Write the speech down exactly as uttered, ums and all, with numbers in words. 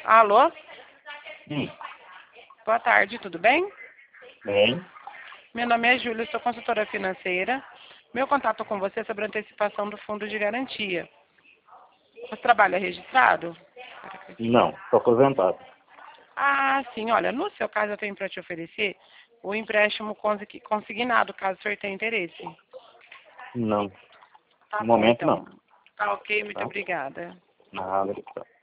Alô? Sim. Boa tarde, tudo bem? Bem. Meu nome é Júlia, sou consultora financeira. Meu contato com você é sobre a antecipação do fundo de garantia. Você trabalha registrado? Não, estou aposentado. Ah, sim, olha, no seu caso eu tenho para te oferecer o empréstimo consi- consignado, caso o senhor tenha interesse. Não. Tá No bom, momento, não. então. Tá ok, muito Tá? obrigada. Nada.